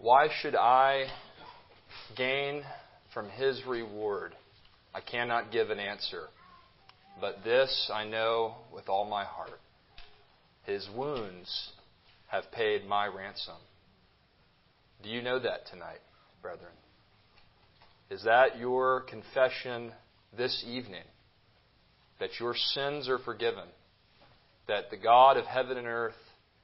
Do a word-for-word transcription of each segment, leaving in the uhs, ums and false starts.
Why should I gain from His reward? I cannot give an answer. But this I know with all my heart. His wounds have paid my ransom. Do you know that tonight, brethren? Is that your confession this evening? That your sins are forgiven? That the God of heaven and earth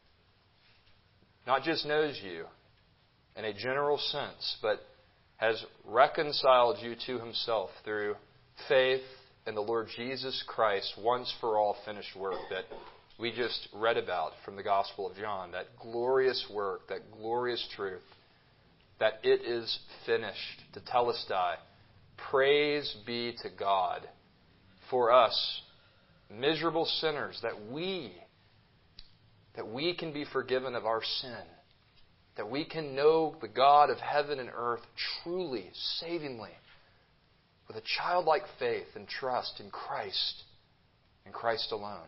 not just knows you in a general sense, but has reconciled you to Himself through faith in the Lord Jesus Christ, once for all finished work that we just read about from the Gospel of John, that glorious work, that glorious truth, that it is finished, tetelestai. Praise be to God for us, miserable sinners, that we, that we can be forgiven of our sin, that we can know the God of heaven and earth truly, savingly, with a childlike faith and trust in Christ, and Christ alone.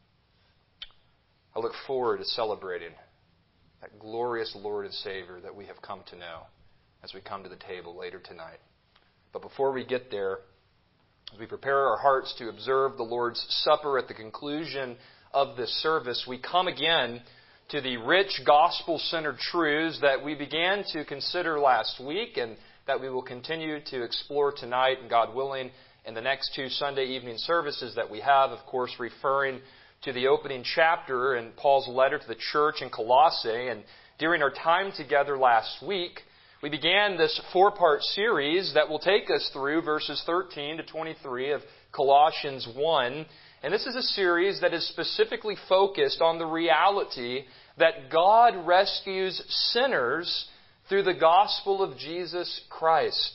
I look forward to celebrating that glorious Lord and Savior that we have come to know as we come to the table later tonight. But before we get there, as we prepare our hearts to observe the Lord's Supper at the conclusion of this service, we come again to the rich gospel-centered truths that we began to consider last week and that we will continue to explore tonight, and God willing, in the next two Sunday evening services that we have, of course, referring to the opening chapter in Paul's letter to the church in Colossae. And during our time together last week, we began this four-part series that will take us through verses thirteen to twenty-three of Colossians one. And this is a series that is specifically focused on the reality that God rescues sinners through the gospel of Jesus Christ.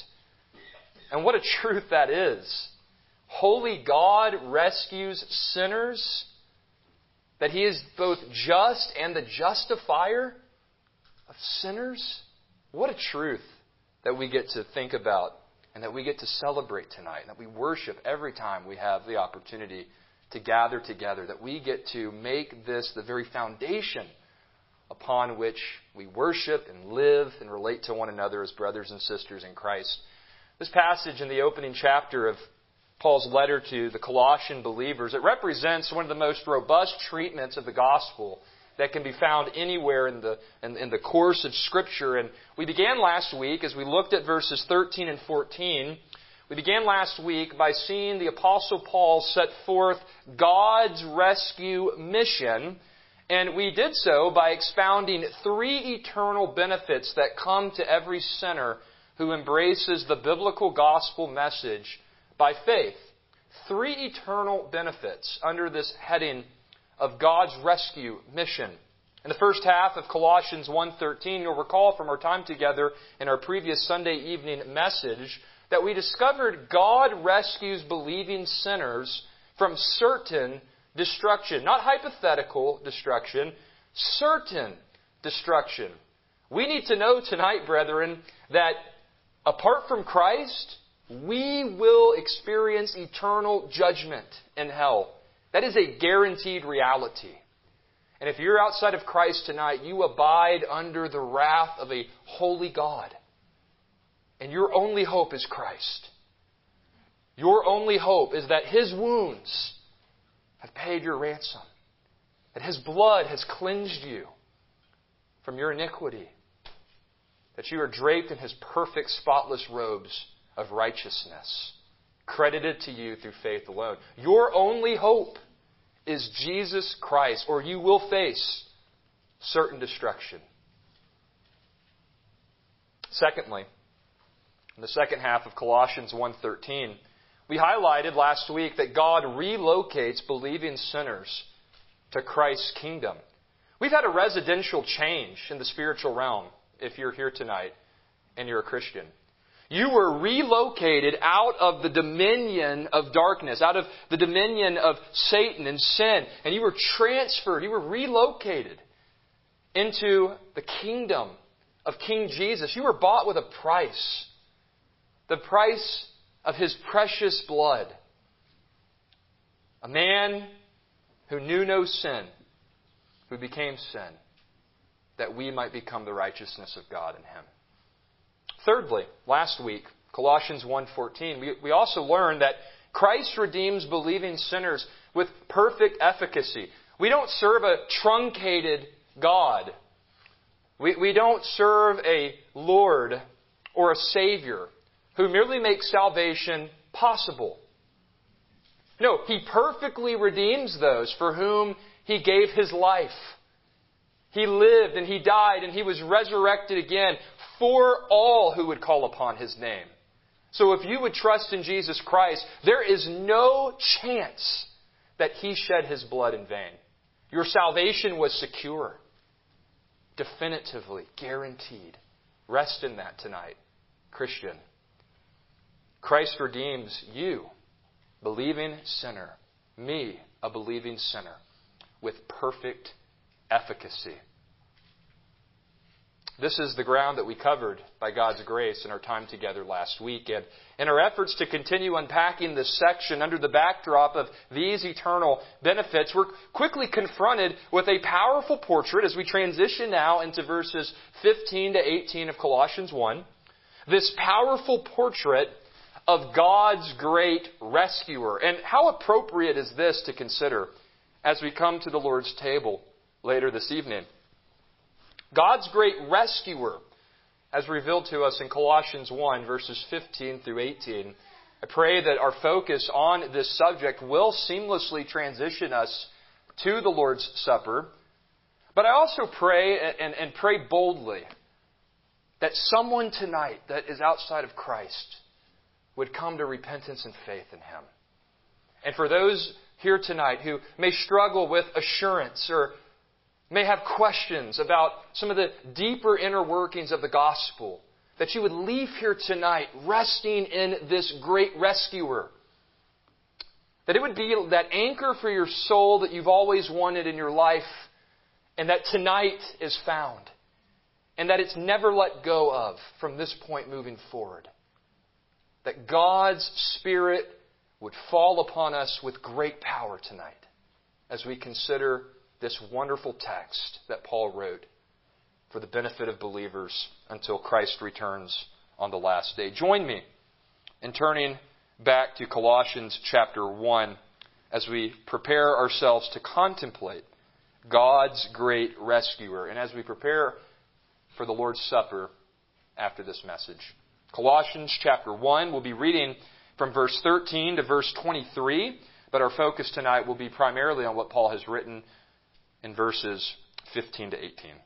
And what a truth that is. Holy God rescues sinners, that He is both just and the justifier of sinners. What a truth that we get to think about and that we get to celebrate tonight, and that we worship every time we have the opportunity to gather together, that we get to make this the very foundation upon which we worship and live and relate to one another as brothers and sisters in Christ. This passage in the opening chapter of Paul's letter to the Colossian believers, it represents one of the most robust treatments of the gospel that can be found anywhere in the in, in the course of Scripture. And we began last week, as we looked at verses thirteen and fourteen, we began last week by seeing the Apostle Paul set forth God's rescue mission. And we did so by expounding three eternal benefits that come to every sinner who embraces the biblical gospel message by faith. Three eternal benefits under this heading of God's rescue mission. In the first half of Colossians one thirteen, you'll recall from our time together in our previous Sunday evening message that we discovered God rescues believing sinners from certain destruction. Not hypothetical destruction, certain destruction. We need to know tonight, brethren, that apart from Christ, we will experience eternal judgment in hell. That is a guaranteed reality. And if you're outside of Christ tonight, you abide under the wrath of a holy God. And your only hope is Christ. Your only hope is that His wounds have paid your ransom. That His blood has cleansed you from your iniquity. That you are draped in His perfect, spotless robes of righteousness, credited to you through faith alone. Your only hope is Jesus Christ, or you will face certain destruction. Secondly, in the second half of Colossians one thirteen, we highlighted last week that God relocates believing sinners to Christ's kingdom. We've had a residential change in the spiritual realm if you're here tonight and you're a Christian. You were relocated out of the dominion of darkness, out of the dominion of Satan and sin, and you were transferred, you were relocated into the kingdom of King Jesus. You were bought with a price. The price of His precious blood. A man who knew no sin, who became sin. that we might become the righteousness of God in Him. Thirdly, last week, Colossians one fourteen, we, we also learned that Christ redeems believing sinners with perfect efficacy. We don't serve a truncated God. We, we don't serve a Lord or a Savior who merely makes salvation possible. No, He perfectly redeems those for whom He gave His life. He lived and He died and He was resurrected again for all who would call upon His name. So if you would trust in Jesus Christ, there is no chance that He shed His blood in vain. Your salvation was secure. Definitively guaranteed. Rest in that tonight, Christian. Christ redeems you, believing sinner, me, a believing sinner, with perfect efficacy. This is the ground that we covered by God's grace in our time together last week. And in our efforts to continue unpacking this section under the backdrop of these eternal benefits, we're quickly confronted with a powerful portrait as we transition now into verses fifteen to eighteen of Colossians one. This powerful portrait of God's great rescuer. And how appropriate is this to consider as we come to the Lord's table later this evening? God's great rescuer, as revealed to us in Colossians one, verses fifteen through eighteen. I pray that our focus on this subject will seamlessly transition us to the Lord's Supper. But I also pray, and, and pray boldly, that someone tonight that is outside of Christ would come to repentance and faith in Him. And for those here tonight who may struggle with assurance or may have questions about some of the deeper inner workings of the gospel, that you would leave here tonight resting in this great rescuer. That it would be that anchor for your soul that you've always wanted in your life, and that tonight is found. And that it's never let go of from this point moving forward. That God's Spirit would fall upon us with great power tonight as we consider this wonderful text that Paul wrote for the benefit of believers until Christ returns on the last day. Join me in turning back to Colossians chapter one as we prepare ourselves to contemplate God's great rescuer and as we prepare for the Lord's Supper after this message. Colossians chapter one, we'll be reading from verse thirteen to verse twenty-three, but our focus tonight will be primarily on what Paul has written in verses fifteen to eighteen.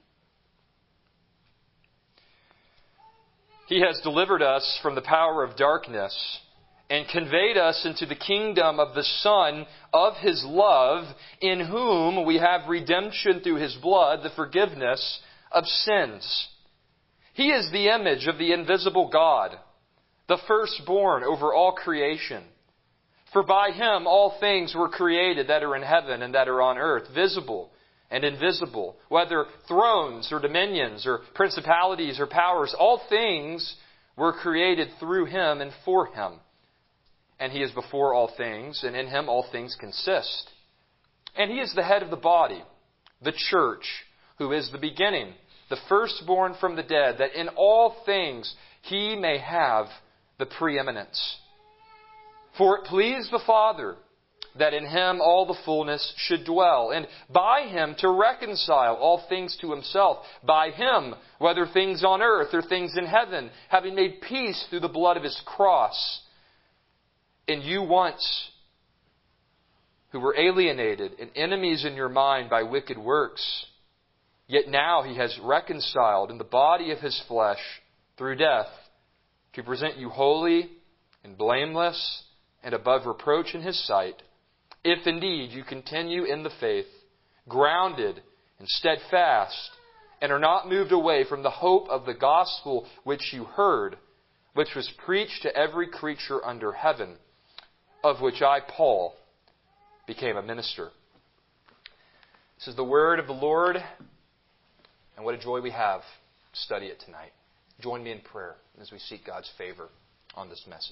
He has delivered us from the power of darkness and conveyed us into the kingdom of the Son of His love, in whom we have redemption through His blood, the forgiveness of sins. He is the image of the invisible God, the firstborn over all creation. For by Him all things were created that are in heaven and that are on earth, visible and invisible, whether thrones or dominions or principalities or powers, all things were created through Him and for Him. And He is before all things, and in Him all things consist. And He is the head of the body, the church, who is the beginning, the firstborn from the dead, that in all things He may have the preeminence. For it pleased the Father that in Him all the fullness should dwell, and by Him to reconcile all things to Himself, by Him, whether things on earth or things in heaven, having made peace through the blood of His cross. And you once, who were alienated and enemies in your mind by wicked works, yet now He has reconciled in the body of His flesh through death, to present you holy and blameless and above reproach in His sight, if indeed you continue in the faith, grounded and steadfast, and are not moved away from the hope of the gospel which you heard, which was preached to every creature under heaven, of which I, Paul, became a minister. This is the word of the Lord, and what a joy we have to study it tonight. Join me in prayer as we seek God's favor on this message.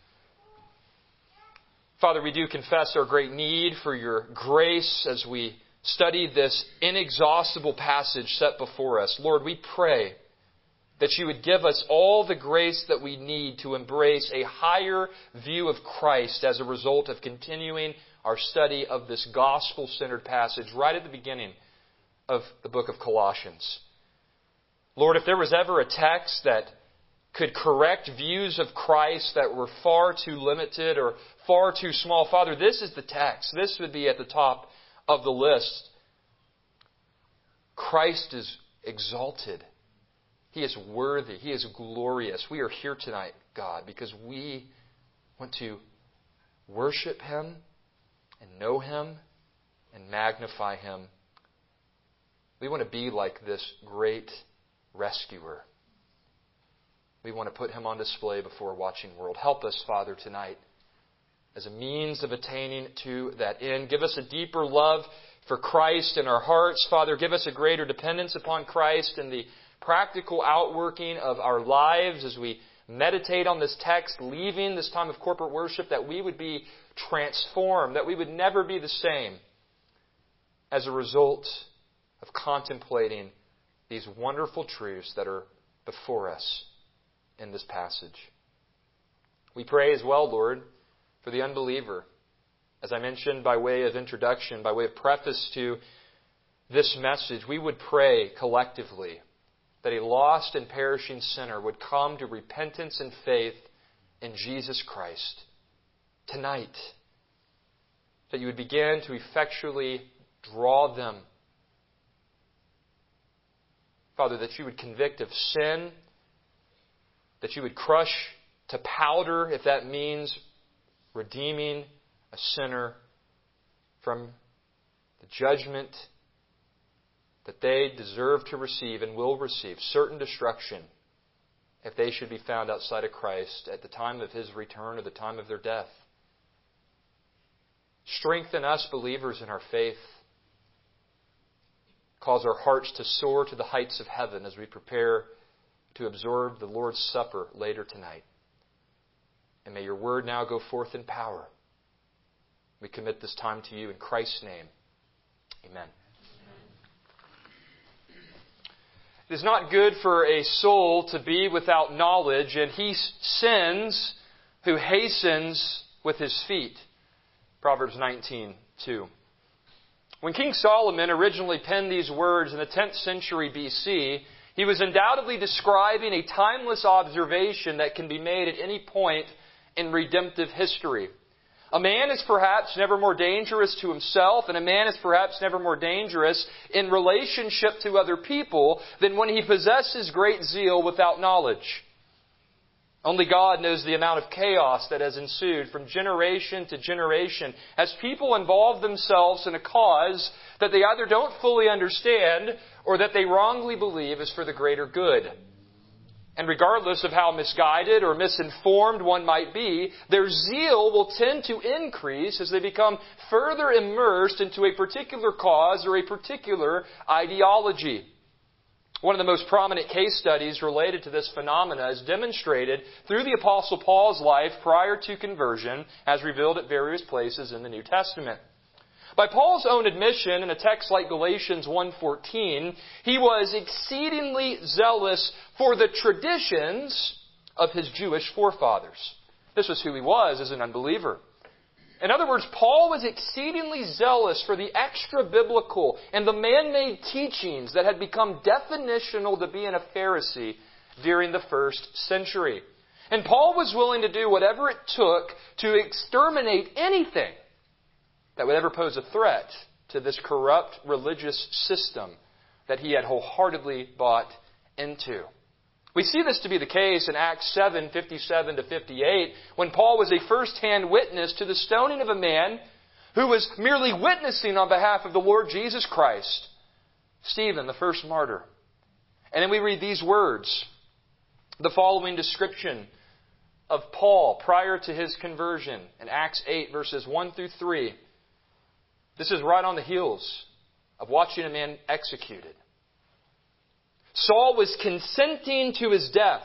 Father, we do confess our great need for Your grace as we studied this inexhaustible passage set before us, Lord, we pray that you would give us all the grace that we need to embrace a higher view of Christ as a result of continuing our study of this gospel-centered passage right at the beginning of the book of Colossians. Lord, if there was ever a text that could correct views of Christ that were far too limited or far too small, Father, this is the text. This would be at the top of the list. Christ is exalted. He is worthy. He is glorious. We are here tonight, God, because we want to worship Him and know Him and magnify Him. We want to be like this great rescuer. We want to put Him on display before a watching world. Help us, Father, tonight as a means of attaining to that end. Give us a deeper love for Christ in our hearts. Father, give us a greater dependence upon Christ in the practical outworking of our lives as we meditate on this text, leaving this time of corporate worship, that we would be transformed, that we would never be the same as a result of contemplating these wonderful truths that are before us in this passage. We pray as well, Lord, for the unbeliever. As I mentioned by way of introduction, by way of preface to this message, we would pray collectively that a lost and perishing sinner would come to repentance and faith in Jesus Christ tonight. That you would begin to effectually draw them. Father, that you would convict of sin, that you would crush to powder, if that means redeeming a sinner from the judgment that they deserve to receive and will receive, certain destruction, if they should be found outside of Christ at the time of His return or the time of their death. Strengthen us, believers, in our faith. Cause our hearts to soar to the heights of heaven as we prepare to absorb the Lord's Supper later tonight. And may your word now go forth in power. We commit this time to you in Christ's name. Amen. It is not good for a soul to be without knowledge, and he sins who hastens with his feet. Proverbs nineteen two. When King Solomon originally penned these words in the tenth century B C, he was undoubtedly describing a timeless observation that can be made at any point in redemptive history. A man is perhaps never more dangerous to himself, and a man is perhaps never more dangerous in relationship to other people than when he possesses great zeal without knowledge. Only God knows the amount of chaos that has ensued from generation to generation as people involve themselves in a cause that they either don't fully understand or that they wrongly believe is for the greater good. And regardless of how misguided or misinformed one might be, their zeal will tend to increase as they become further immersed into a particular cause or a particular ideology. One of the most prominent case studies related to this phenomena is demonstrated through the Apostle Paul's life prior to conversion, as revealed at various places in the New Testament. By Paul's own admission in a text like Galatians one fourteen, he was exceedingly zealous for the traditions of his Jewish forefathers. This was who he was as an unbeliever. In other words, Paul was exceedingly zealous for the extra-biblical and the man-made teachings that had become definitional to being a Pharisee during the first century. And Paul was willing to do whatever it took to exterminate anything that would ever pose a threat to this corrupt religious system that he had wholeheartedly bought into. We see this to be the case in Acts seven, fifty-seven to fifty-eight, when Paul was a first-hand witness to the stoning of a man who was merely witnessing on behalf of the Lord Jesus Christ, Stephen, the first martyr. And then we read these words, the following description of Paul prior to his conversion in Acts eight, verses one through three. This is right on the heels of watching a man executed. Saul was consenting to his death.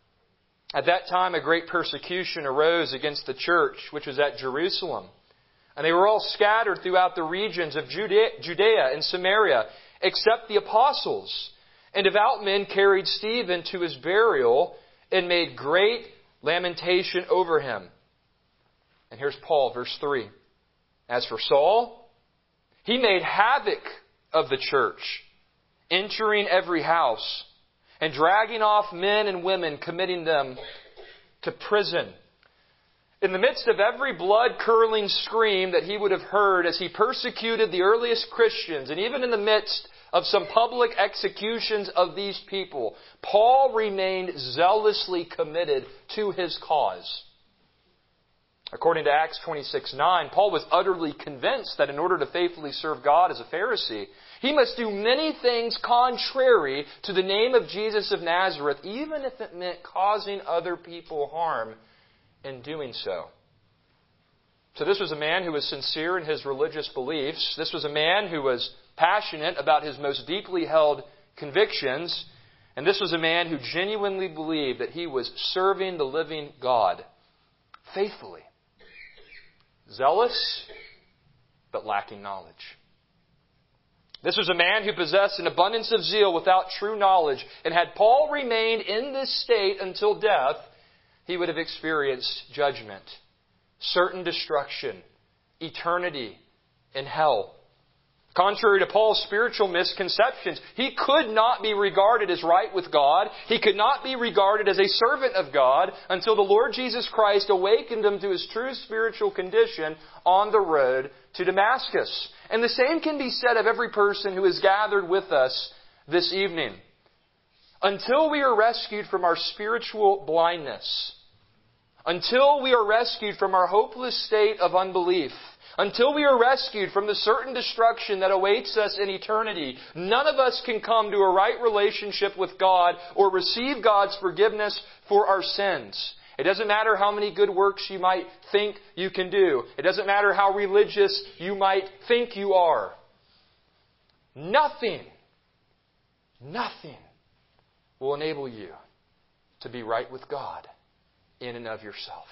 At that time, a great persecution arose against the church, which was at Jerusalem. And they were all scattered throughout the regions of Judea and Samaria, except the apostles. And devout men carried Stephen to his burial and made great lamentation over him. And here's Paul, verse three. As for Saul, he made havoc of the church, entering every house and dragging off men and women, committing them to prison. In the midst of every blood-curdling scream that he would have heard as he persecuted the earliest Christians, and even in the midst of some public executions of these people, Paul remained zealously committed to his cause. According to Acts twenty-six nine, Paul was utterly convinced that in order to faithfully serve God as a Pharisee, he must do many things contrary to the name of Jesus of Nazareth, even if it meant causing other people harm in doing so. So this was a man who was sincere in his religious beliefs. This was a man who was passionate about his most deeply held convictions. And this was a man who genuinely believed that he was serving the living God faithfully. Zealous, but lacking knowledge. This was a man who possessed an abundance of zeal without true knowledge. And had Paul remained in this state until death, he would have experienced judgment, certain destruction, eternity in hell. Contrary to Paul's spiritual misconceptions, he could not be regarded as right with God. He could not be regarded as a servant of God until the Lord Jesus Christ awakened him to his true spiritual condition on the road to Damascus. And the same can be said of every person who is gathered with us this evening. Until we are rescued from our spiritual blindness, until we are rescued from our hopeless state of unbelief, until we are rescued from the certain destruction that awaits us in eternity, none of us can come to a right relationship with God or receive God's forgiveness for our sins. It doesn't matter how many good works you might think you can do. It doesn't matter how religious you might think you are. Nothing, nothing will enable you to be right with God in and of yourself.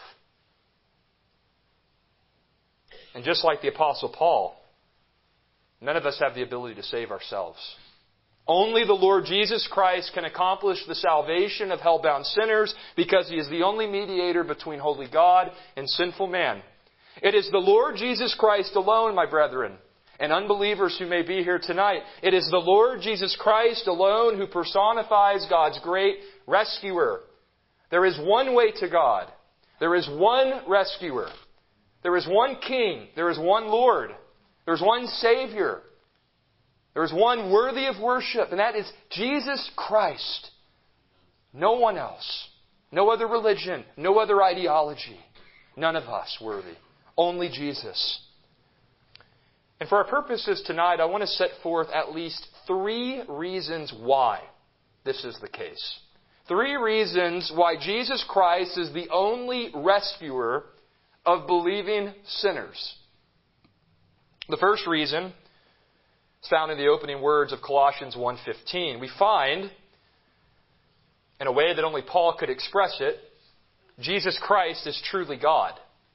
And just like the Apostle Paul, none of us have the ability to save ourselves. Only the Lord Jesus Christ can accomplish the salvation of hell-bound sinners because He is the only mediator between holy God and sinful man. It is the Lord Jesus Christ alone, my brethren, and unbelievers who may be here tonight. It is the Lord Jesus Christ alone who personifies God's great rescuer. There is one way to God. There is one rescuer. There is one King. There is one Lord. There is one Savior. There is one worthy of worship, and that is Jesus Christ. No one else. No other religion. No other ideology. None of us worthy. Only Jesus. And for our purposes tonight, I want to set forth at least three reasons why this is the case. Three reasons why Jesus Christ is the only rescuer of believing sinners. The first reason is found in the opening words of Colossians one fifteen. We find, in a way that only Paul could express it, Jesus Christ is truly God.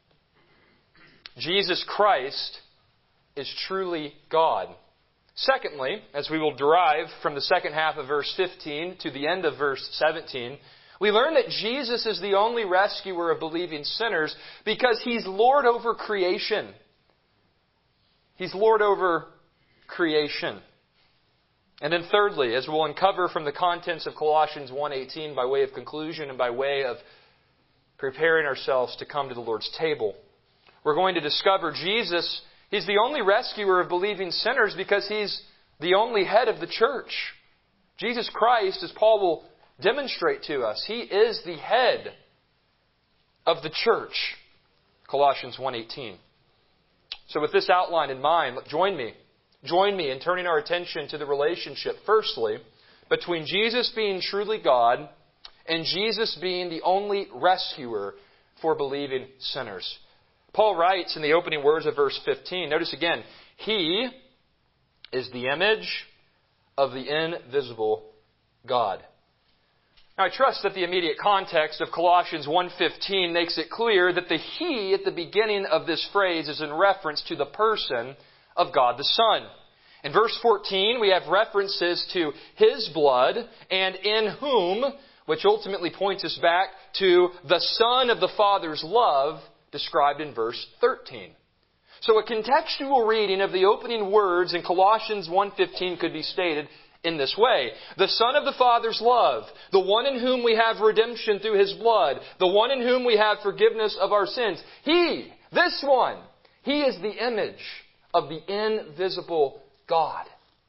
Jesus Christ is truly God. Secondly, as we will derive from the second half of verse fifteen to the end of verse seventeen, we learn that Jesus is the only rescuer of believing sinners because He's Lord over creation. He's Lord over creation. And then thirdly, as we'll uncover from the contents of Colossians one eighteen by way of conclusion and by way of preparing ourselves to come to the Lord's table, we're going to discover Jesus, He's the only rescuer of believing sinners because He's the only head of the church. Jesus Christ, as Paul will demonstrate to us, He is the head of the church. Colossians one eighteen. So with this outline in mind, join me. Join me in turning our attention to the relationship, firstly, between Jesus being truly God and Jesus being the only rescuer for believing sinners. Paul writes in the opening words of verse fifteen, notice again, He is the image of the invisible God. Now, I trust that the immediate context of Colossians one fifteen makes it clear that the He at the beginning of this phrase is in reference to the person of God the Son. In verse fourteen, we have references to His blood and in whom, which ultimately points us back to the Son of the Father's love described in verse thirteen. So a contextual reading of the opening words in Colossians one fifteen could be stated in this way. The Son of the Father's love, the one in whom we have redemption through His blood, the one in whom we have forgiveness of our sins. He, this one, He is the image of the invisible God.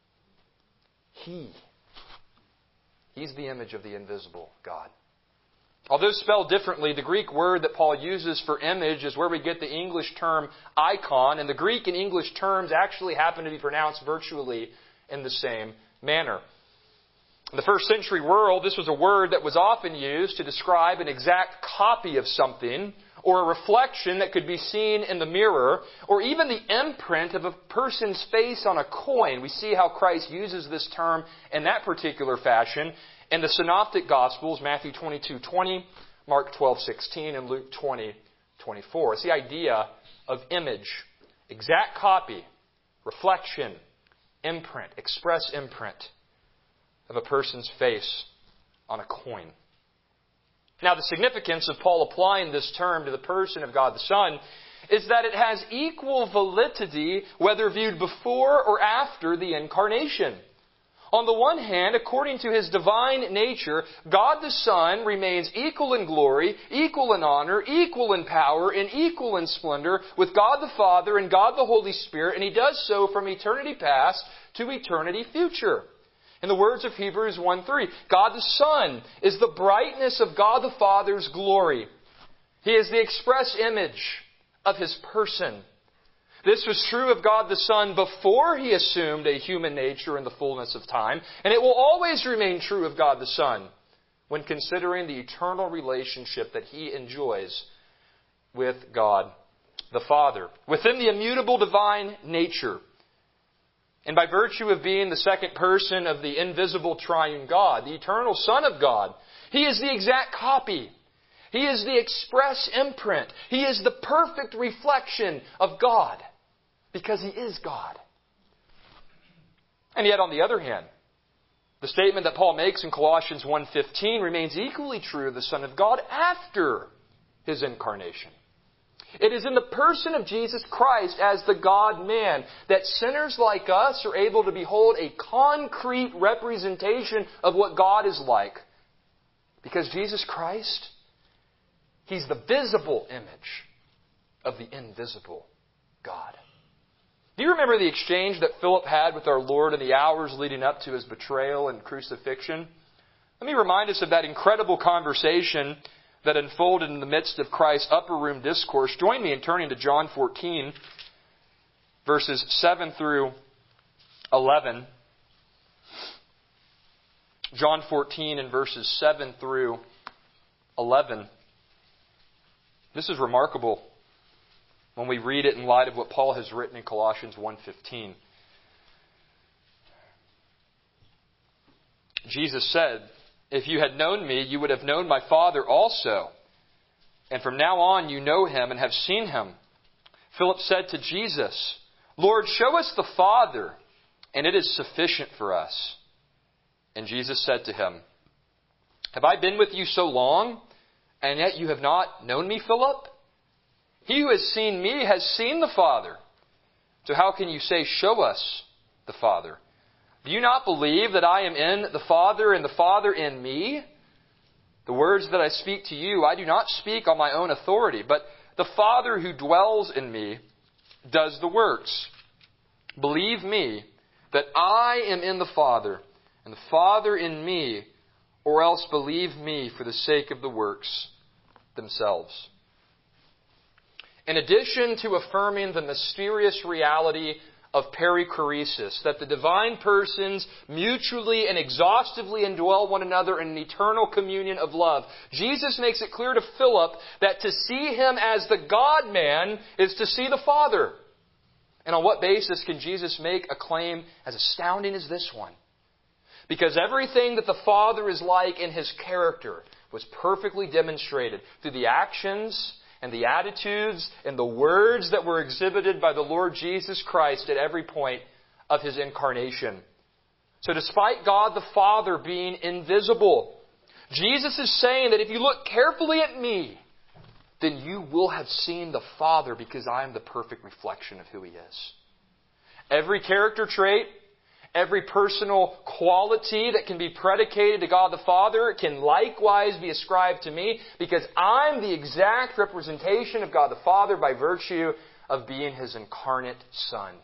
He. He's the image of the invisible God. Although spelled differently, the Greek word that Paul uses for image is where we get the English term icon, and the Greek and English terms actually happen to be pronounced virtually in the same manner. In the first century world, this was a word that was often used to describe an exact copy of something, or a reflection that could be seen in the mirror, or even the imprint of a person's face on a coin. We see how Christ uses this term in that particular fashion in the Synoptic Gospels, Matthew twenty-two twenty, Mark twelve sixteen, and Luke twenty twenty-four. It's the idea of image, exact copy, reflection, imprint, express imprint of a person's face on a coin. Now, the significance of Paul applying this term to the person of God the Son is that it has equal validity whether viewed before or after the incarnation. On the one hand, according to His divine nature, God the Son remains equal in glory, equal in honor, equal in power, and equal in splendor with God the Father and God the Holy Spirit, and He does so from eternity past to eternity future. In the words of Hebrews one three, God the Son is the brightness of God the Father's glory. He is the express image of His person. This was true of God the Son before He assumed a human nature in the fullness of time, and it will always remain true of God the Son when considering the eternal relationship that He enjoys with God the Father, within the immutable divine nature. And by virtue of being the second person of the invisible triune God, the eternal Son of God, He is the exact copy. He is the express imprint. He is the perfect reflection of God, because He is God. And yet, on the other hand, the statement that Paul makes in Colossians one fifteen remains equally true of the Son of God after His incarnation. It is in the person of Jesus Christ as the God-man that sinners like us are able to behold a concrete representation of what God is like. Because Jesus Christ, He's the visible image of the invisible God. Do you remember the exchange that Philip had with our Lord in the hours leading up to His betrayal and crucifixion? Let me remind us of that incredible conversation that unfolded in the midst of Christ's upper room discourse. Join me in turning to John fourteen, verses seven through eleven. John fourteen and verses seven through eleven. This is remarkable when we read it in light of what Paul has written in Colossians one fifteen. Jesus said, "If you had known me, you would have known my Father also. And from now on you know Him and have seen Him." Philip said to Jesus, "Lord, show us the Father, and it is sufficient for us." And Jesus said to him, "Have I been with you so long, and yet you have not known me, Philip? He who has seen me has seen the Father. So how can you say, 'Show us the Father'? Do you not believe that I am in the Father and the Father in me? The words that I speak to you, I do not speak on my own authority, but the Father who dwells in me does the works. Believe me that I am in the Father and the Father in me, or else believe me for the sake of the works themselves." In addition to affirming the mysterious reality of perichoresis, that the divine persons mutually and exhaustively indwell one another in an eternal communion of love, Jesus makes it clear to Philip that to see Him as the God-man is to see the Father. And on what basis can Jesus make a claim as astounding as this one? Because everything that the Father is like in His character was perfectly demonstrated through the actions and the attitudes and the words that were exhibited by the Lord Jesus Christ at every point of His incarnation. So despite God the Father being invisible, Jesus is saying that if you look carefully at me, then you will have seen the Father, because I am the perfect reflection of who He is. Every character trait, every personal quality that can be predicated to God the Father can likewise be ascribed to me, because I'm the exact representation of God the Father by virtue of being His incarnate Son.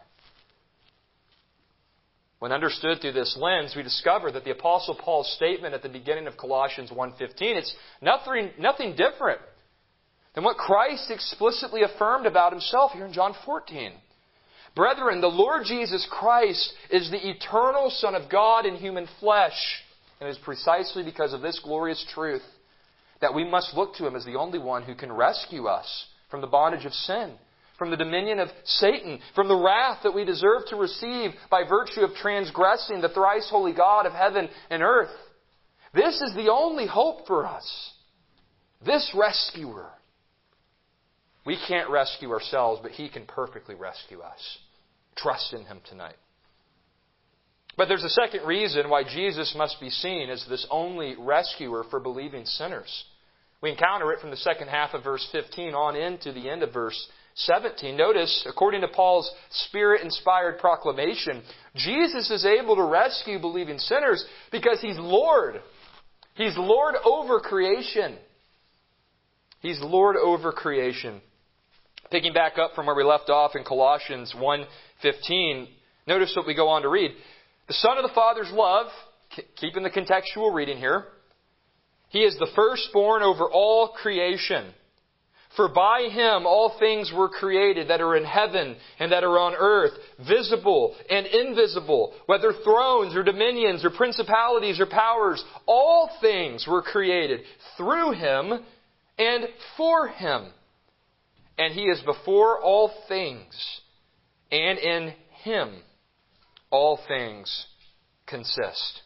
When understood through this lens, we discover that the Apostle Paul's statement at the beginning of Colossians one fifteen, it's nothing, nothing different than what Christ explicitly affirmed about Himself here in John fourteen. Brethren, the Lord Jesus Christ is the eternal Son of God in human flesh. And it is precisely because of this glorious truth that we must look to Him as the only one who can rescue us from the bondage of sin, from the dominion of Satan, from the wrath that we deserve to receive by virtue of transgressing the thrice holy God of heaven and earth. This is the only hope for us. This rescuer. We can't rescue ourselves, but He can perfectly rescue us. Trust in Him tonight. But there's a second reason why Jesus must be seen as this only rescuer for believing sinners. We encounter it from the second half of verse fifteen on into the end of verse seventeen. Notice, according to Paul's Spirit-inspired proclamation, Jesus is able to rescue believing sinners because He's Lord. He's Lord over creation. He's Lord over creation. Picking back up from where we left off in Colossians one fifteen, notice what we go on to read. The Son of the Father's love, keeping the contextual reading here, He is the firstborn over all creation. For by Him all things were created that are in heaven and that are on earth, visible and invisible, whether thrones or dominions or principalities or powers. All things were created through Him and for Him. And He is before all things, and in Him all things consist.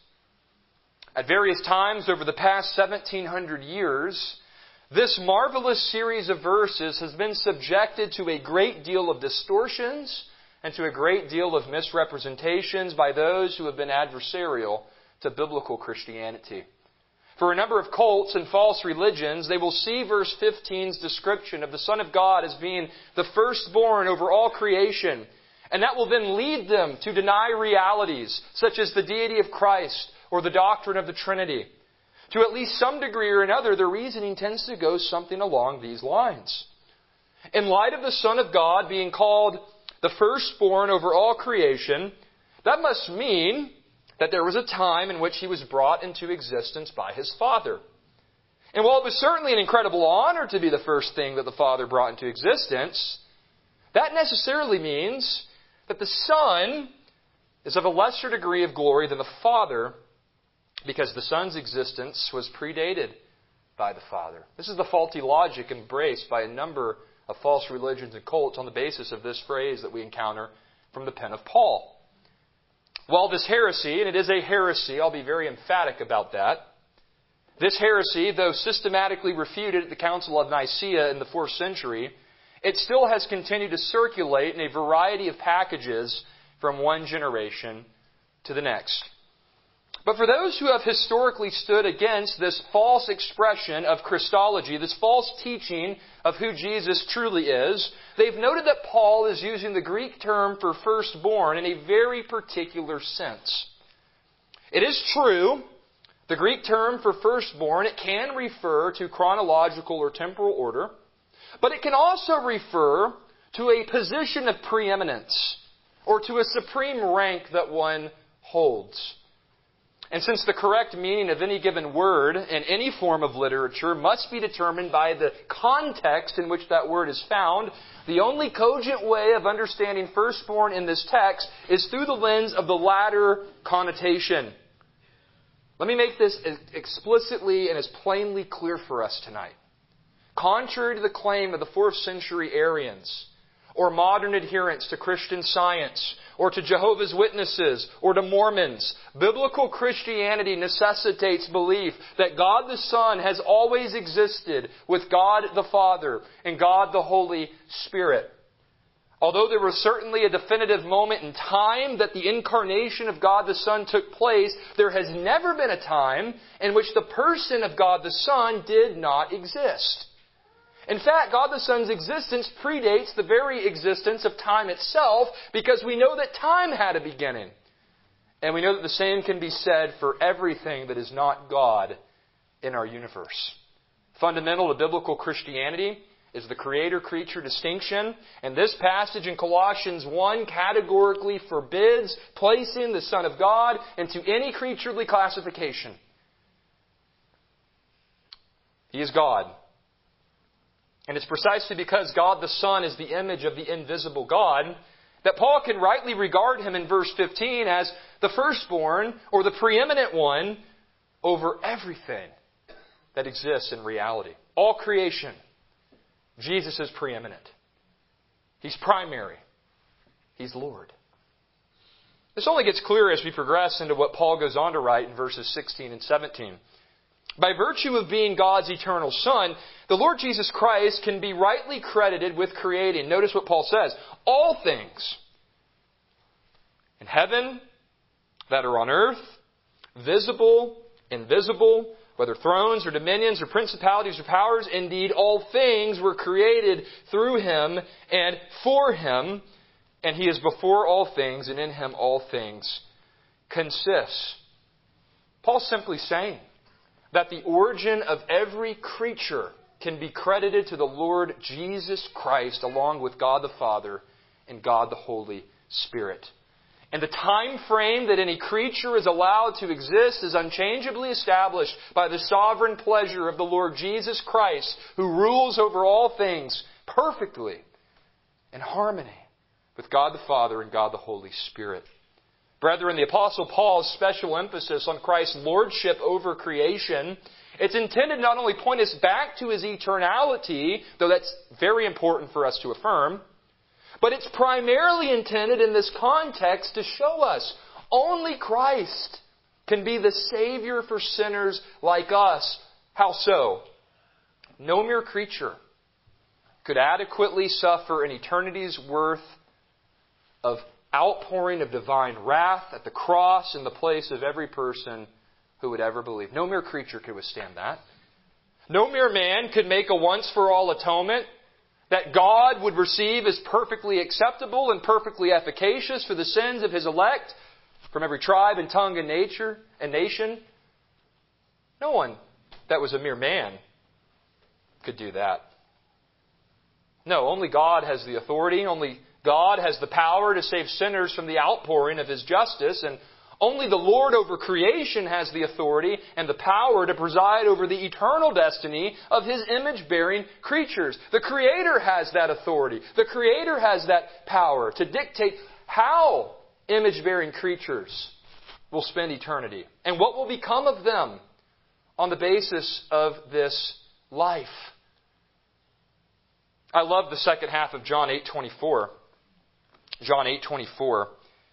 At various times over the past seventeen hundred years, this marvelous series of verses has been subjected to a great deal of distortions and to a great deal of misrepresentations by those who have been adversarial to biblical Christianity. For a number of cults and false religions, they will see verse fifteen's description of the Son of God as being the firstborn over all creation. And that will then lead them to deny realities such as the deity of Christ or the doctrine of the Trinity. To at least some degree or another, their reasoning tends to go something along these lines. In light of the Son of God being called the firstborn over all creation, that must mean that there was a time in which He was brought into existence by His Father. And while it was certainly an incredible honor to be the first thing that the Father brought into existence, that necessarily means that the Son is of a lesser degree of glory than the Father, because the Son's existence was predated by the Father. This is the faulty logic embraced by a number of false religions and cults on the basis of this phrase that we encounter from the pen of Paul. While this heresy, and it is a heresy, I'll be very emphatic about that, this heresy, though systematically refuted at the Council of Nicaea in the fourth century, it still has continued to circulate in a variety of packages from one generation to the next. But for those who have historically stood against this false expression of Christology, this false teaching of who Jesus truly is, they've noted that Paul is using the Greek term for firstborn in a very particular sense. It is true, the Greek term for firstborn, it can refer to chronological or temporal order, but it can also refer to a position of preeminence or to a supreme rank that one holds. And since the correct meaning of any given word in any form of literature must be determined by the context in which that word is found, the only cogent way of understanding firstborn in this text is through the lens of the latter connotation. Let me make this explicitly and as plainly clear for us tonight. Contrary to the claim of the fourth century Arians, or modern adherents to Christian Science, or to Jehovah's Witnesses, or to Mormons. Biblical Christianity necessitates belief that God the Son has always existed with God the Father and God the Holy Spirit. Although there was certainly a definitive moment in time that the incarnation of God the Son took place, there has never been a time in which the person of God the Son did not exist. In fact, God the Son's existence predates the very existence of time itself, because we know that time had a beginning. And we know that the same can be said for everything that is not God in our universe. Fundamental to biblical Christianity is the creator-creature distinction. And this passage in Colossians one categorically forbids placing the Son of God into any creaturely classification. He is God. And it's precisely because God the Son is the image of the invisible God that Paul can rightly regard Him in verse fifteen as the firstborn, or the preeminent one, over everything that exists in reality. All creation, Jesus is preeminent. He's primary. He's Lord. This only gets clearer as we progress into what Paul goes on to write in verses sixteen and seventeen. By virtue of being God's eternal Son, the Lord Jesus Christ can be rightly credited with creating. Notice what Paul says. All things in heaven, that are on earth, visible, invisible, whether thrones or dominions or principalities or powers, indeed all things were created through Him and for Him, and He is before all things, and in Him all things consist. Paul's simply saying that the origin of every creature can be credited to the Lord Jesus Christ, along with God the Father and God the Holy Spirit. And the time frame that any creature is allowed to exist is unchangeably established by the sovereign pleasure of the Lord Jesus Christ, who rules over all things perfectly in harmony with God the Father and God the Holy Spirit. Brethren, the Apostle Paul's special emphasis on Christ's lordship over creation, it's intended not only point us back to His eternality, though that's very important for us to affirm, but it's primarily intended in this context to show us only Christ can be the Savior for sinners like us. How so? No mere creature could adequately suffer an eternity's worth of outpouring of divine wrath at the cross in the place of every person who would ever believe. No mere creature could withstand that. No mere man could make a once-for-all atonement that God would receive as perfectly acceptable and perfectly efficacious for the sins of His elect from every tribe and tongue and nature and nation. No one that was a mere man could do that. No, only God has the authority, only God has the power to save sinners from the outpouring of His justice, and only the Lord over creation has the authority and the power to preside over the eternal destiny of His image-bearing creatures. The Creator has that authority. The Creator has that power to dictate how image-bearing creatures will spend eternity and what will become of them on the basis of this life. I love the second half of John eight twenty-four. John eight twenty-four.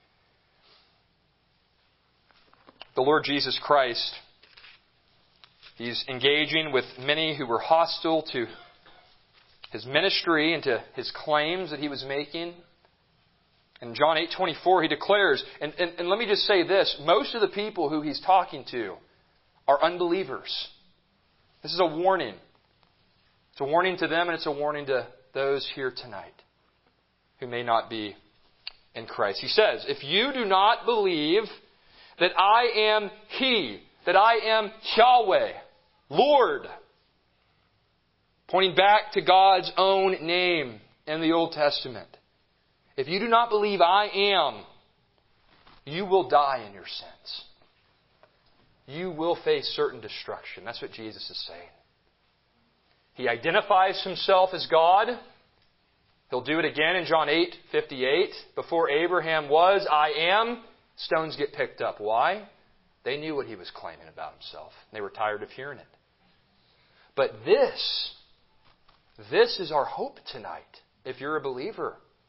The Lord Jesus Christ, He's engaging with many who were hostile to His ministry and to His claims that He was making. In John eight twenty-four, He declares, and, and, and let me just say this, most of the people who He's talking to are unbelievers. This is a warning. It's a warning to them, and it's a warning to those here tonight who may not be in Christ. He says, if you do not believe that I am He, that I am Yahweh, Lord, pointing back to God's own name in the Old Testament. If you do not believe I am, you will die in your sins. You will face certain destruction. That's what Jesus is saying. He identifies Himself as God. He'll do it again in John eight fifty-eight. Before Abraham was, I am. Stones get picked up. Why? They knew what He was claiming about Himself. They were tired of hearing it. But this, this is our hope tonight, if you're a believer.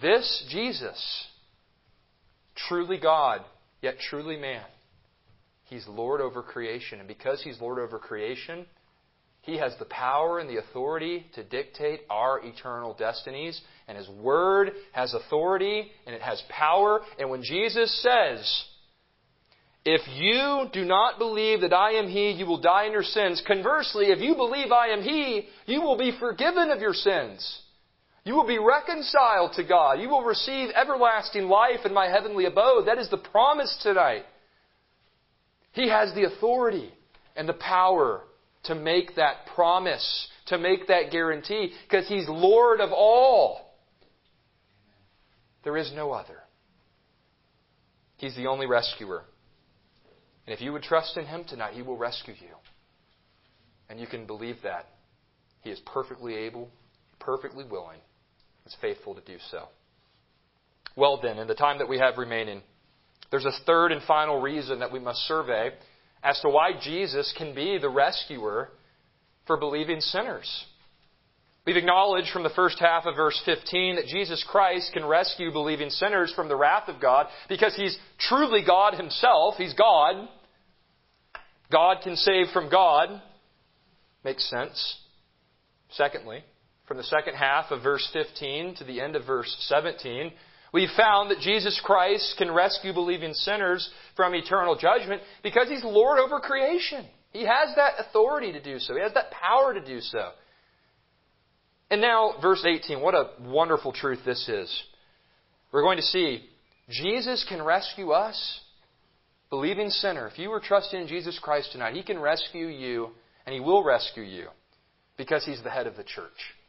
This Jesus, truly God, yet truly man, He's Lord over creation. And because He's Lord over creation, He has the power and the authority to dictate our eternal destinies. And His Word has authority and it has power. And when Jesus says, if you do not believe that I am He, you will die in your sins. Conversely, if you believe I am He, you will be forgiven of your sins. You will be reconciled to God. You will receive everlasting life in my heavenly abode. That is the promise tonight. He has the authority and the power to make that promise, to make that guarantee, because He's Lord of all. There is no other. He's the only rescuer. And if you would trust in Him tonight, He will rescue you. And you can believe that. He is perfectly able, perfectly willing, is faithful to do so. Well then, in the time that we have remaining, there's a third and final reason that we must survey as to why Jesus can be the rescuer for believing sinners. We've acknowledged from the first half of verse fifteen that Jesus Christ can rescue believing sinners from the wrath of God because He's truly God Himself. He's God. God can save from God. Makes sense. Secondly, from the second half of verse fifteen to the end of verse seventeen, we've found that Jesus Christ can rescue believing sinners from eternal judgment because He's Lord over creation. He has that authority to do so. He has that power to do so. And now, verse eighteen, what a wonderful truth this is. We're going to see Jesus can rescue us, believing sinner. If you were trusting in Jesus Christ tonight, He can rescue you, and He will rescue you because He's the head of the church.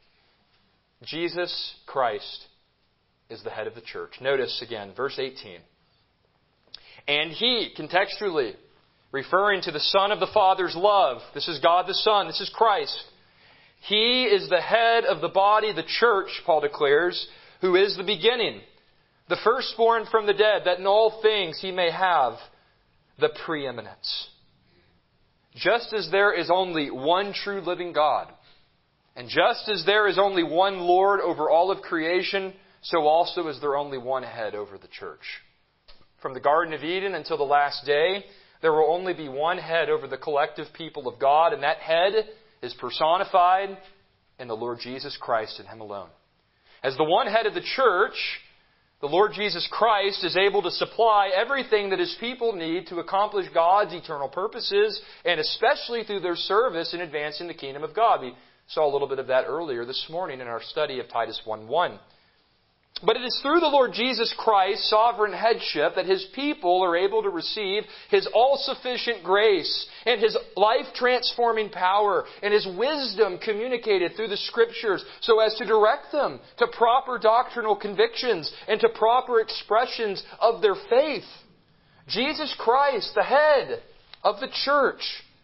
Jesus Christ is the head of the church. Notice again, verse eighteen. And He, contextually, referring to the Son of the Father's love. This is God the Son. This is Christ. He is the head of the body, the church, Paul declares, who is the beginning, the firstborn from the dead, that in all things He may have the preeminence. Just as there is only one true living God, and just as there is only one Lord over all of creation, so also is there only one head over the church. From the Garden of Eden until the last day, there will only be one head over the collective people of God, and that head is personified in the Lord Jesus Christ and Him alone. As the one head of the church, the Lord Jesus Christ is able to supply everything that His people need to accomplish God's eternal purposes, and especially through their service in advancing the kingdom of God. We saw a little bit of that earlier this morning in our study of Titus one one. But it is through the Lord Jesus Christ's sovereign headship that His people are able to receive His all-sufficient grace and His life-transforming power and His wisdom communicated through the Scriptures so as to direct them to proper doctrinal convictions and to proper expressions of their faith. Jesus Christ, the head of the church,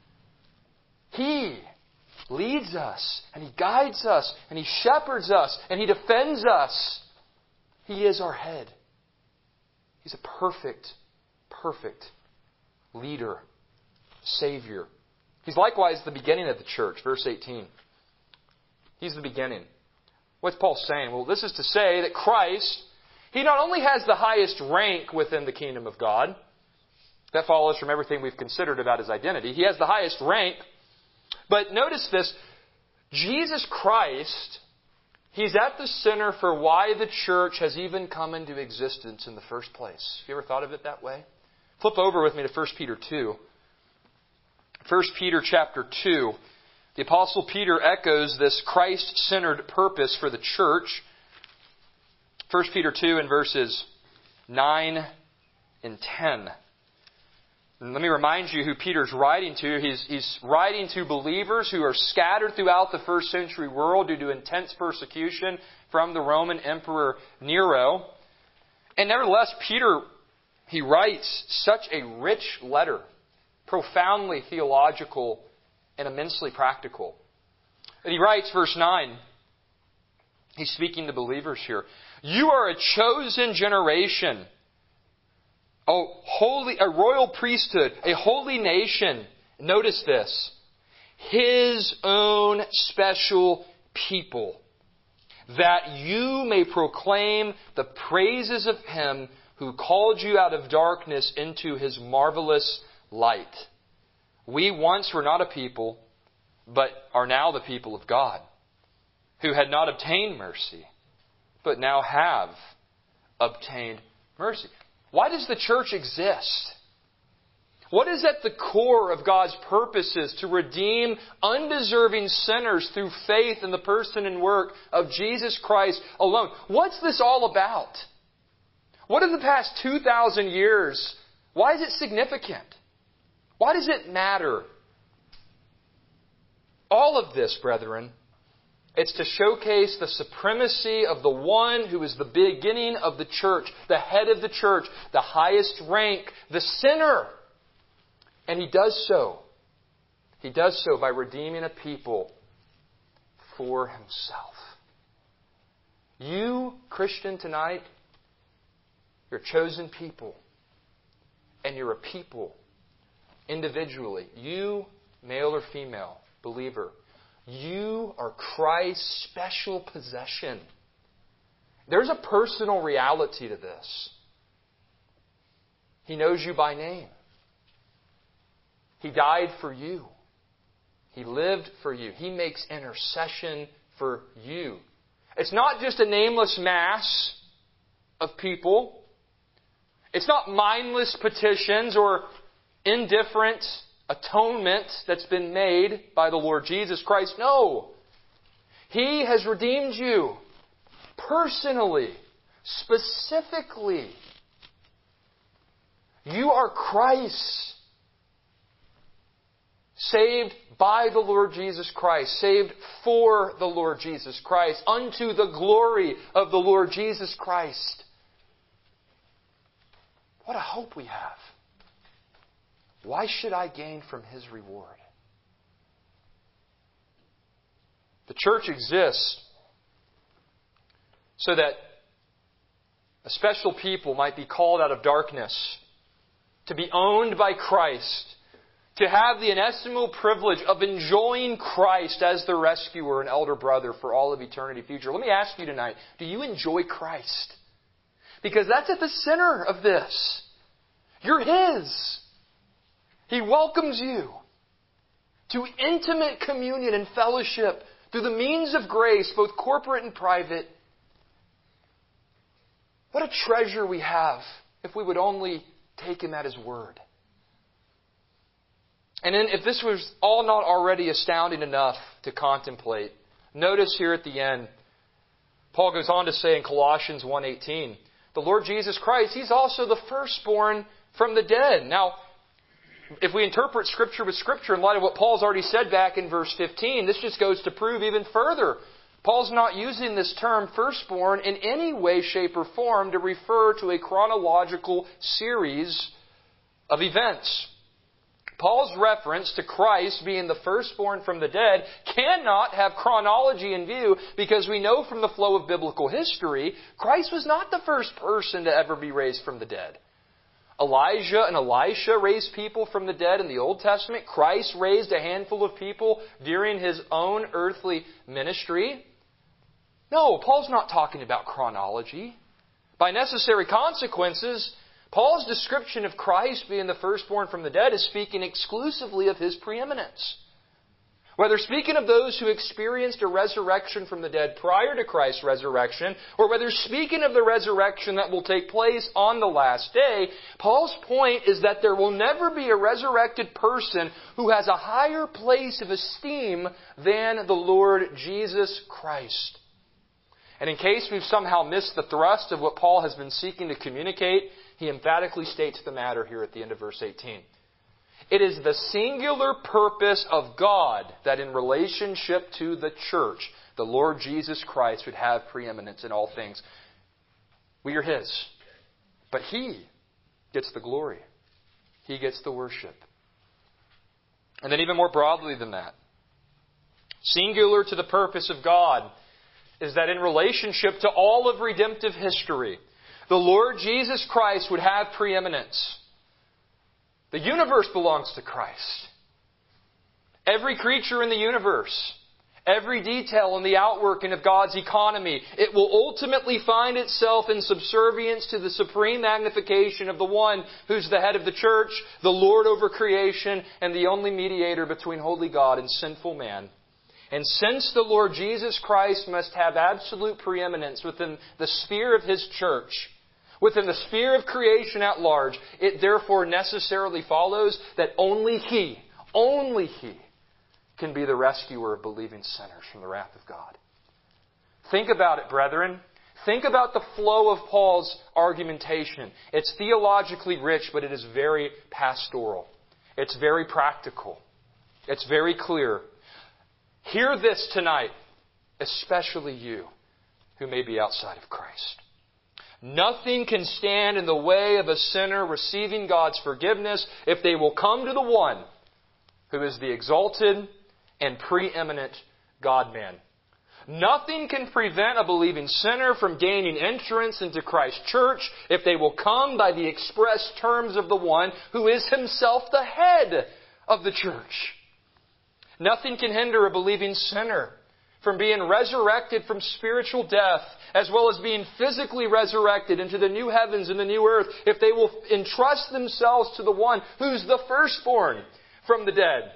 He leads us and He guides us and He shepherds us and He defends us. He is our head. He's a perfect, perfect leader, Savior. He's likewise the beginning of the church, verse eighteen. He's the beginning. What's Paul saying? Well, this is to say that Christ, He not only has the highest rank within the kingdom of God, that follows from everything we've considered about His identity. He has the highest rank, but notice this, Jesus Christ, He's at the center for why the church has even come into existence in the first place. Have you ever thought of it that way? Flip over with me to First Peter two. First Peter chapter two. The Apostle Peter echoes this Christ-centered purpose for the church. First Peter two in verses nine and ten. And let me remind you who Peter's writing to. He's, he's writing to believers who are scattered throughout the first century world due to intense persecution from the Roman Emperor Nero. And nevertheless, Peter, he writes such a rich letter, profoundly theological and immensely practical. And he writes, verse nine, he's speaking to believers here. You are a chosen generation, a holy, a royal priesthood, a holy nation. Notice this. His own special people, that you may proclaim the praises of Him who called you out of darkness into His marvelous light. We once were not a people, but are now the people of God, who had not obtained mercy, but now have obtained mercy. Why does the church exist? What is at the core of God's purposes to redeem undeserving sinners through faith in the person and work of Jesus Christ alone? What's this all about? What in the past two thousand years, why is it significant? Why does it matter? All of this, brethren, it's to showcase the supremacy of the one who is the beginning of the church, the head of the church, the highest rank, the sinner. And He does so. He does so by redeeming a people for Himself. You, Christian, tonight, you're a chosen people. And you're a people individually. You, male or female, believer, you are Christ's special possession. There's a personal reality to this. He knows you by name. He died for you. He lived for you. He makes intercession for you. It's not just a nameless mass of people. It's not mindless petitions or indifferent atonement that's been made by the Lord Jesus Christ. No. He has redeemed you personally, specifically. You are Christ's. Saved by the Lord Jesus Christ. Saved for the Lord Jesus Christ. Unto the glory of the Lord Jesus Christ. What a hope we have. Why should I gain from His reward? The church exists so that a special people might be called out of darkness, to be owned by Christ, to have the inestimable privilege of enjoying Christ as their rescuer and elder brother for all of eternity future. Let me ask you tonight, do you enjoy Christ? Because that's at the center of this. You're His. He welcomes you to intimate communion and fellowship through the means of grace, both corporate and private. What a treasure we have if we would only take Him at His word. And then, if this was all not already astounding enough to contemplate, notice here at the end, Paul goes on to say in Colossians one eighteen, the Lord Jesus Christ, He's also the firstborn from the dead. Now, if we interpret Scripture with Scripture in light of what Paul's already said back in verse fifteen, this just goes to prove even further. Paul's not using this term firstborn in any way, shape, or form to refer to a chronological series of events. Paul's reference to Christ being the firstborn from the dead cannot have chronology in view, because we know from the flow of biblical history, Christ was not the first person to ever be raised from the dead. Elijah and Elisha raised people from the dead in the Old Testament. Christ raised a handful of people during His own earthly ministry. No, Paul's not talking about chronology. By necessary consequences, Paul's description of Christ being the firstborn from the dead is speaking exclusively of His preeminence. Whether speaking of those who experienced a resurrection from the dead prior to Christ's resurrection, or whether speaking of the resurrection that will take place on the last day, Paul's point is that there will never be a resurrected person who has a higher place of esteem than the Lord Jesus Christ. And in case we've somehow missed the thrust of what Paul has been seeking to communicate, he emphatically states the matter here at the end of verse eighteen. It is the singular purpose of God that in relationship to the church, the Lord Jesus Christ would have preeminence in all things. We are His. But He gets the glory. He gets the worship. And then even more broadly than that, singular to the purpose of God is that in relationship to all of redemptive history, the Lord Jesus Christ would have preeminence. The universe belongs to Christ. Every creature in the universe, Every detail in the outworking of God's economy, it will ultimately find itself in subservience to the supreme magnification of the one who's the head of the church, the Lord over creation, and the only mediator between holy God and sinful man. And since the Lord Jesus Christ must have absolute preeminence within the sphere of His church, within the sphere of creation at large, it therefore necessarily follows that only He, only He, can be the rescuer of believing sinners from the wrath of God. Think about it, brethren. Think about the flow of Paul's argumentation. It's theologically rich, but it is very pastoral. It's very practical. It's very clear. Hear this tonight, especially you who may be outside of Christ. Nothing can stand in the way of a sinner receiving God's forgiveness if they will come to the one who is the exalted and preeminent God-man. Nothing can prevent a believing sinner from gaining entrance into Christ's church if they will come by the express terms of the one who is Himself the head of the church. Nothing can hinder a believing sinner from being resurrected from spiritual death, as well as being physically resurrected into the new heavens and the new earth, if they will entrust themselves to the one who's the firstborn from the dead.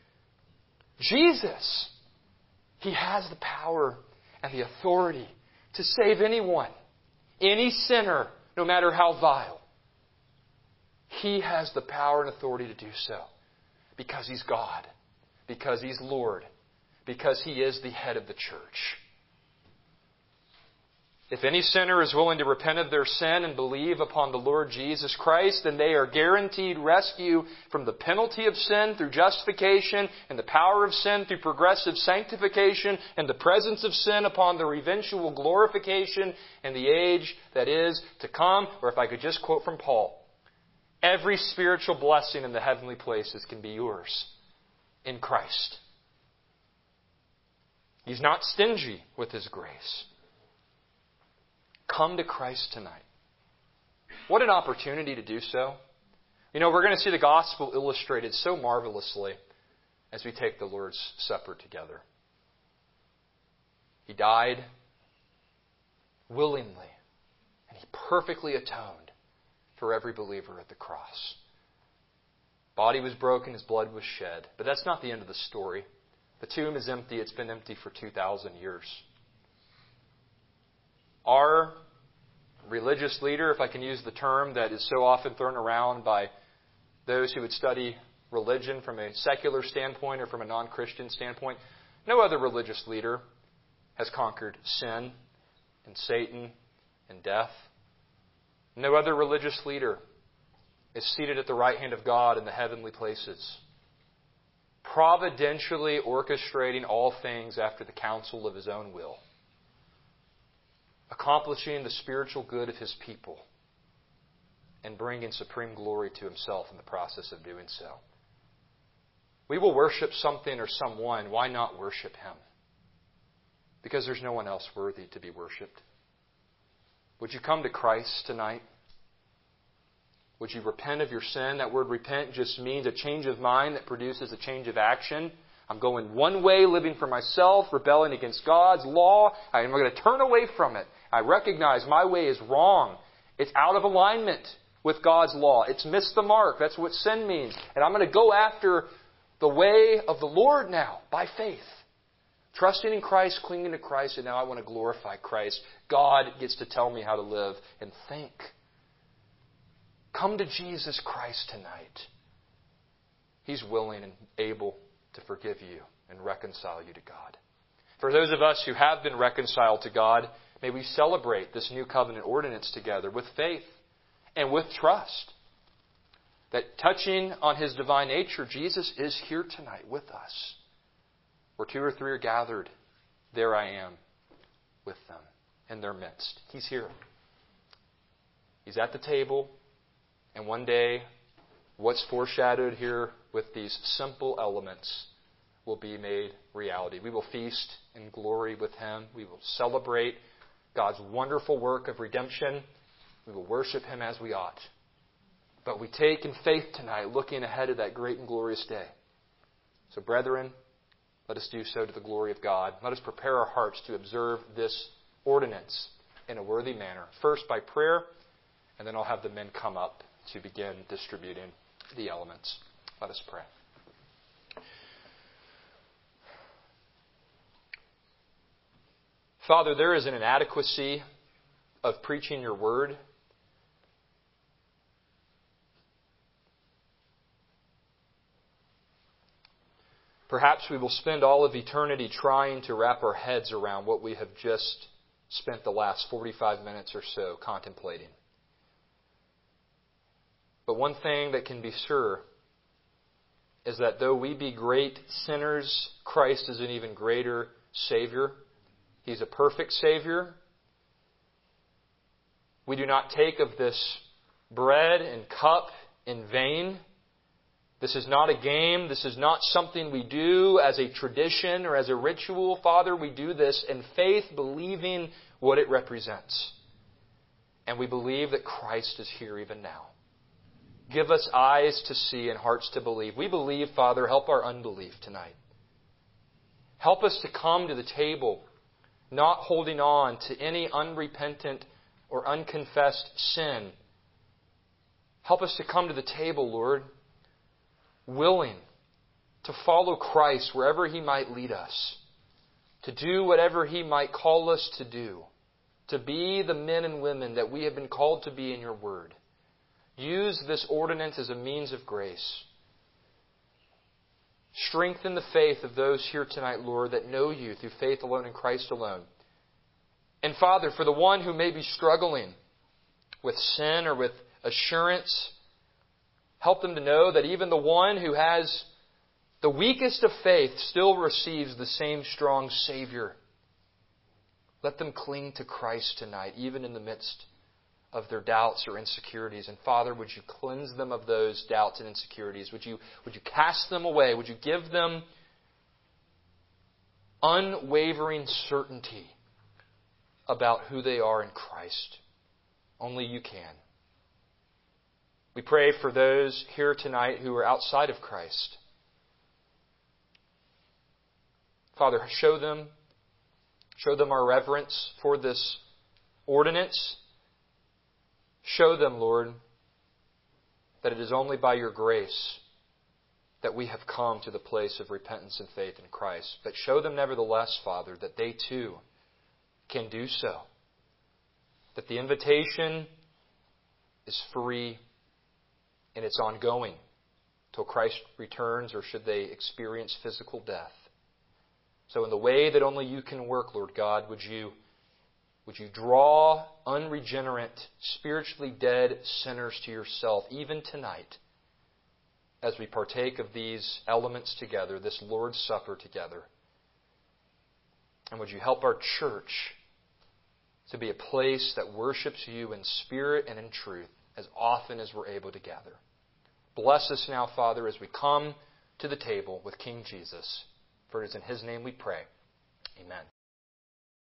Jesus. He has the power and the authority to save anyone, any sinner, no matter how vile. He has the power and authority to do so because He's God, because He's Lord, because He is the head of the church. If any sinner is willing to repent of their sin and believe upon the Lord Jesus Christ, then they are guaranteed rescue from the penalty of sin through justification and the power of sin through progressive sanctification and the presence of sin upon their eventual glorification in the age that is to come. Or if I could just quote from Paul, every spiritual blessing in the heavenly places can be yours in Christ. He's not stingy with His grace. Come to Christ tonight. What an opportunity to do so. You know, we're going to see the gospel illustrated so marvelously as we take the Lord's Supper together. He died willingly, and He perfectly atoned for every believer at the cross. Body was broken, His blood was shed. But that's not the end of the story. The tomb is empty. It's been empty for two thousand years. Our religious leader, if I can use the term that is so often thrown around by those who would study religion from a secular standpoint or from a non-Christian standpoint, no other religious leader has conquered sin and Satan and death. No other religious leader is seated at the right hand of God in the heavenly places, providentially orchestrating all things after the counsel of His own will, accomplishing the spiritual good of His people, and bringing supreme glory to Himself in the process of doing so. We will worship something or someone. Why not worship Him? Because there's no one else worthy to be worshipped. Would you come to Christ tonight? Would you repent of your sin? That word repent just means a change of mind that produces a change of action. I'm going one way, living for myself, rebelling against God's law. I am going to turn away from it. I recognize my way is wrong. It's out of alignment with God's law. It's missed the mark. That's what sin means. And I'm going to go after the way of the Lord now, by faith. Trusting in Christ, clinging to Christ, and now I want to glorify Christ. God gets to tell me how to live and think. Come to Jesus Christ tonight. He's willing and able to forgive you and reconcile you to God. For those of us who have been reconciled to God, may we celebrate this new covenant ordinance together with faith and with trust that touching on His divine nature, Jesus is here tonight with us. Where two or three are gathered, there I am with them in their midst. He's here. He's at the table. And one day, what's foreshadowed here with these simple elements will be made reality. We will feast in glory with Him. We will celebrate God's wonderful work of redemption. We will worship Him as we ought. But we take in faith tonight, looking ahead of that great and glorious day. So, brethren, Let us do so to the glory of God. Let us prepare our hearts to observe this ordinance in a worthy manner. First by prayer, and then I'll have the men come up to begin distributing the elements. Let us pray. Father, there is an inadequacy of preaching your word. Perhaps we will spend all of eternity trying to wrap our heads around what we have just spent the last forty-five minutes or so contemplating. But one thing that can be sure is that though we be great sinners, Christ is an even greater Savior. He's a perfect Savior. We do not take of this bread and cup in vain. This is not a game. This is not something we do as a tradition or as a ritual. Father, we do this in faith, believing what it represents. And we believe that Christ is here even now. Give us eyes to see and hearts to believe. We believe, Father, help our unbelief tonight. Help us to come to the table not holding on to any unrepentant or unconfessed sin. Help us to come to the table, Lord, willing to follow Christ wherever He might lead us, to do whatever He might call us to do, to be the men and women that we have been called to be in your word. Use this ordinance as a means of grace. Strengthen the faith of those here tonight, Lord, that know you through faith alone in Christ alone. And Father, for the one who may be struggling with sin or with assurance, help them to know that even the one who has the weakest of faith still receives the same strong Savior. Let them cling to Christ tonight, even in the midst of their doubts or insecurities. And Father, would you cleanse them of those doubts and insecurities? Would you, would you cast them away? Would you give them unwavering certainty about who they are in Christ? Only you can. We pray for those here tonight who are outside of Christ. Father, show them, show them our reverence for this ordinance. Show them, Lord, that it is only by your grace that we have come to the place of repentance and faith in Christ. But show them nevertheless, Father, that they too can do so. That the invitation is free and it's ongoing till Christ returns or should they experience physical death. So in the way that only you can work, Lord God, would you Would you draw unregenerate, spiritually dead sinners to yourself even tonight as we partake of these elements together, this Lord's Supper together? And would you help our church to be a place that worships you in spirit and in truth as often as we're able to gather? Bless us now, Father, as we come to the table with King Jesus. For it is in His name we pray. Amen.